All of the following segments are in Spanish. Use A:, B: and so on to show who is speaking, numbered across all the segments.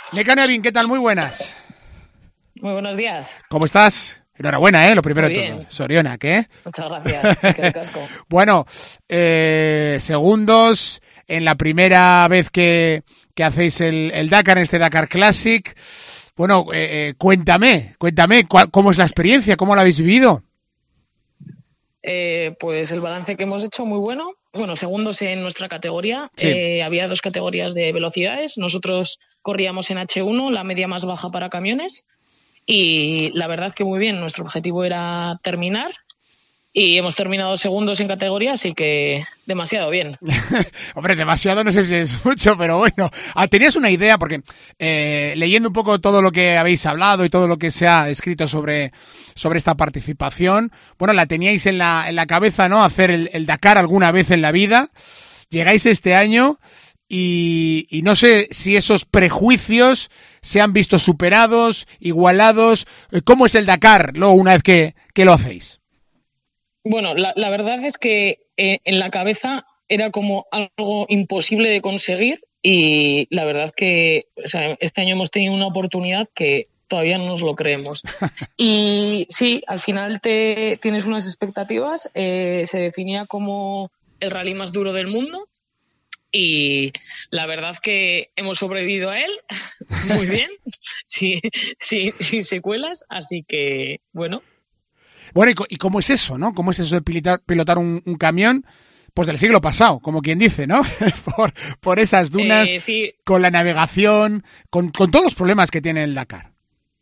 A: Nekane Avín, ¿qué tal? Muy buenas.
B: Muy buenos días.
A: ¿Cómo estás? Enhorabuena, lo primero
B: Muy
A: de
B: bien.
A: todo. Sorionak, ¿eh?
B: Muchas gracias. Qué ricasco.
A: Bueno, segundos en la primera vez que hacéis el Dakar, en este Dakar Classic. Bueno, cuéntame, ¿cómo es la experiencia? ¿Cómo la habéis vivido?
B: Pues el balance que hemos hecho muy bueno. Bueno, segundos en nuestra categoría.
A: Sí.
B: Había dos categorías de velocidades. Nosotros corríamos en H1, la media más baja para camiones. Y la verdad que muy bien. Nuestro objetivo era terminar. Y hemos terminado segundos en categoría, así que demasiado bien.
A: Hombre, demasiado no sé si es mucho, pero bueno. Tenías una idea, porque leyendo un poco todo lo que habéis hablado y todo lo que se ha escrito sobre esta participación, bueno, la teníais en la cabeza, ¿no? Hacer el Dakar alguna vez en la vida. Llegáis este año y no sé si esos prejuicios se han visto superados, igualados. ¿Cómo es el Dakar luego una vez que lo hacéis?
B: Bueno, la verdad es que en la cabeza era como algo imposible de conseguir y la verdad que este año hemos tenido una oportunidad que todavía no nos lo creemos. Y sí, al final tienes unas expectativas. Se definía como el rally más duro del mundo y la verdad que hemos sobrevivido a él muy bien, sin secuelas, así que bueno.
A: Bueno, ¿y cómo es eso, no? ¿Cómo es eso de pilotar un camión? Pues del siglo pasado, como quien dice, ¿no? por esas dunas,
B: Sí.
A: Con la navegación, con todos los problemas que tiene el Dakar.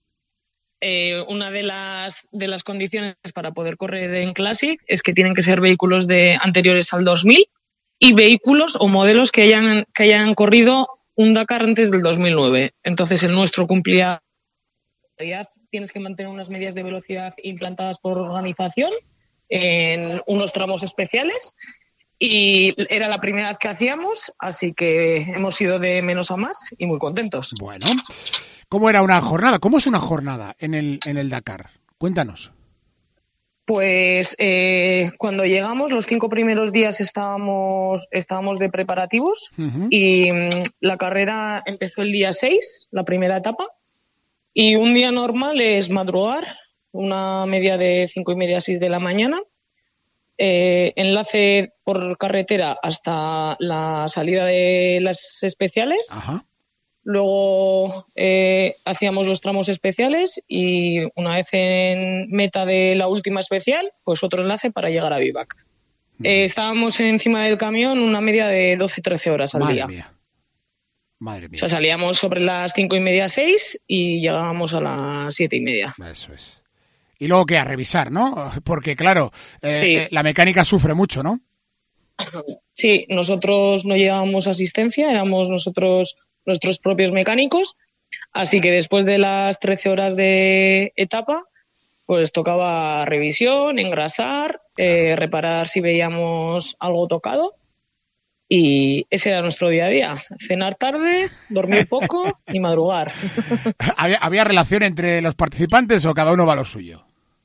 B: Una de las condiciones para poder correr en Classic es que tienen que ser vehículos anteriores al 2000 y vehículos o modelos que hayan corrido un Dakar antes del 2009. Entonces el nuestro cumplía. Tienes que mantener unas medidas de velocidad implantadas por organización en unos tramos especiales y era la primera vez que hacíamos, así que hemos ido de menos a más y muy contentos.
A: Bueno, ¿cómo era una jornada? ¿Cómo es una jornada en el Dakar? Cuéntanos.
B: Pues cuando llegamos, los 5 primeros días estábamos de preparativos. Uh-huh. Y la carrera empezó el día 6, la primera etapa. Y un día normal es madrugar, una media de 5:30 a 6 de la mañana. Enlace por carretera hasta la salida de las especiales.
A: Ajá.
B: Luego hacíamos los tramos especiales y una vez en meta de la última especial, pues otro enlace para llegar a Vivac. Estábamos encima del camión una media de 12-13 horas al día.
A: Madre mía.
B: O sea, salíamos sobre las 5:30, 6 y llegábamos a las 7:30.
A: Eso es. Y luego, ¿qué? A revisar, ¿no? Porque, claro,
B: sí.
A: La mecánica sufre mucho, ¿no?
B: Sí, nosotros no llevábamos asistencia, éramos nosotros nuestros propios mecánicos, así que después de las 13 horas de etapa, pues tocaba revisión, engrasar, reparar si veíamos algo tocado. Y ese era nuestro día a día. Cenar tarde, dormir poco y madrugar.
A: ¿Había relación entre los participantes o cada uno va a lo suyo?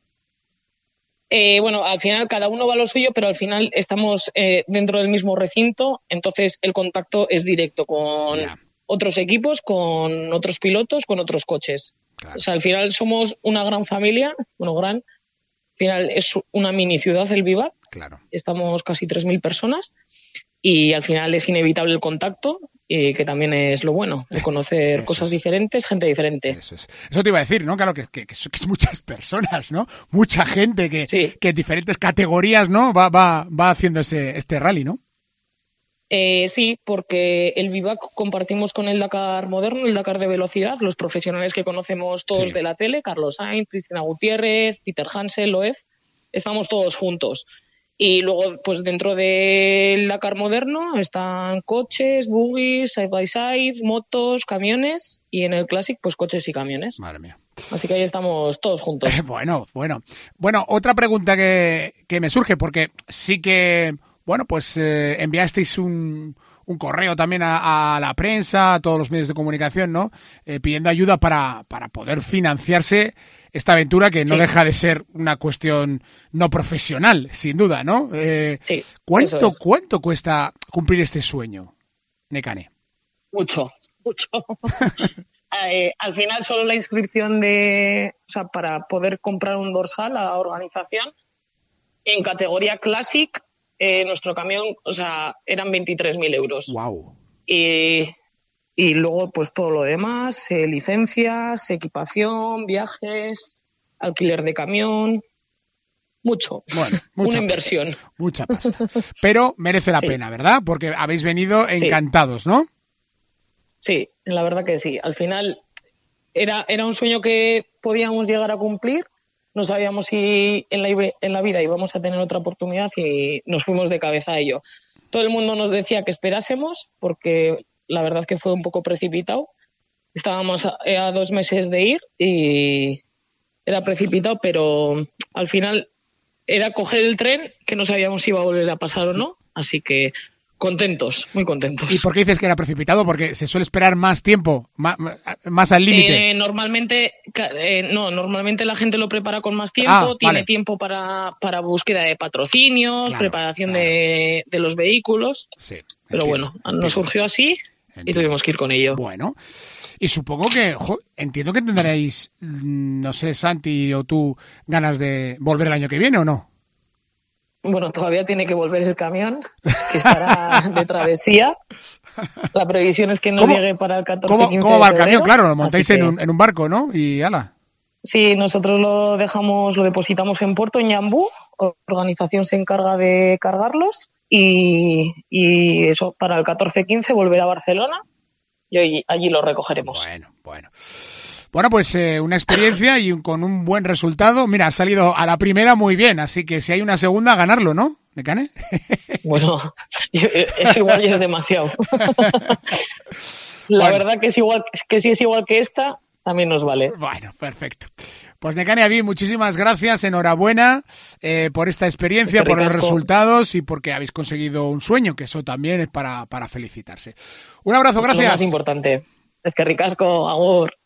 B: Bueno, al final cada uno va a lo suyo, pero al final estamos dentro del mismo recinto, entonces el contacto es directo con otros equipos, con otros pilotos, con otros coches. Claro. O sea, al final somos una gran familia, al final es una mini ciudad el Vivac.
A: Claro.
B: Estamos casi 3.000 personas. Y al final es inevitable el contacto, y que también es lo bueno, de conocer cosas diferentes, gente diferente.
A: Eso te iba a decir, ¿no? Claro, que es muchas personas, ¿no? Mucha gente que en diferentes categorías, ¿no? Va haciendo este rally, ¿no?
B: Sí, porque el Vivac compartimos con el Dakar moderno, el Dakar de velocidad, los profesionales que conocemos todos de la tele, Carlos Sainz, Cristina Gutiérrez, Peter Hansel, Loeb, estamos todos juntos. Y luego, pues dentro del Dakar moderno están coches, buggies, side by side, motos, camiones y en el Classic, pues coches y camiones.
A: Madre mía.
B: Así que ahí estamos todos juntos.
A: Bueno, otra pregunta que me surge, porque sí que, bueno, pues enviasteis un correo también a la prensa, a todos los medios de comunicación, ¿no? Pidiendo ayuda para poder financiarse esta aventura que no deja de ser una cuestión no profesional, sin duda, ¿no?
B: Sí,
A: ¿Cuánto cuesta cumplir este sueño, Nekane?
B: Mucho. al final solo la inscripción para poder comprar un dorsal a la organización, en categoría Classic, nuestro camión, eran 23.000 euros.
A: Wow.
B: Y luego, pues todo lo demás, licencias, equipación, viajes, alquiler de camión, mucho.
A: Bueno,
B: una inversión.
A: Mucha pasta. Pero merece la pena, ¿verdad? Porque habéis venido encantados, ¿no?
B: Sí, la verdad que sí. Al final era un sueño que podíamos llegar a cumplir. No sabíamos si en la vida íbamos a tener otra oportunidad y nos fuimos de cabeza a ello. Todo el mundo nos decía que esperásemos porque la verdad que fue un poco precipitado. Estábamos a 2 meses de ir y era precipitado, pero al final era coger el tren que no sabíamos si iba a volver a pasar o no. Así que contentos, muy contentos.
A: ¿Y por qué dices que era precipitado? Porque se suele esperar más tiempo, más al límite.
B: Normalmente la gente lo prepara con más tiempo, tiene tiempo para búsqueda de patrocinios, preparación de los vehículos.
A: Sí,
B: pero bueno, nos surgió así y tuvimos que ir con ello.
A: Bueno, y supongo que, entiendo que tendréis, no sé, Santi o tú, ganas de volver el año que viene, ¿o no?
B: Bueno, todavía tiene que volver el camión, que estará de travesía. La previsión es que no llegue para el 14-15
A: ¿Cómo va el
B: de febrero?
A: camión? Claro, lo montáis en un barco, ¿no? Y ala.
B: Sí, nosotros lo depositamos en puerto, en Ñambú. Organización se encarga de cargarlos y eso, para el 14-15 volver a Barcelona y allí lo recogeremos.
A: Bueno, pues una experiencia y con un buen resultado. Mira, ha salido a la primera muy bien, así que si hay una segunda, ganarlo, ¿no, Nekane?
B: Bueno, es igual y es demasiado. La verdad que si es igual que esta, también nos vale.
A: Bueno, perfecto. Pues Nekane Aví, muchísimas gracias, enhorabuena por esta experiencia, por los resultados y porque habéis conseguido un sueño, que eso también es para felicitarse. Un abrazo, gracias.
B: Es lo más importante. Es que ricasco, agur.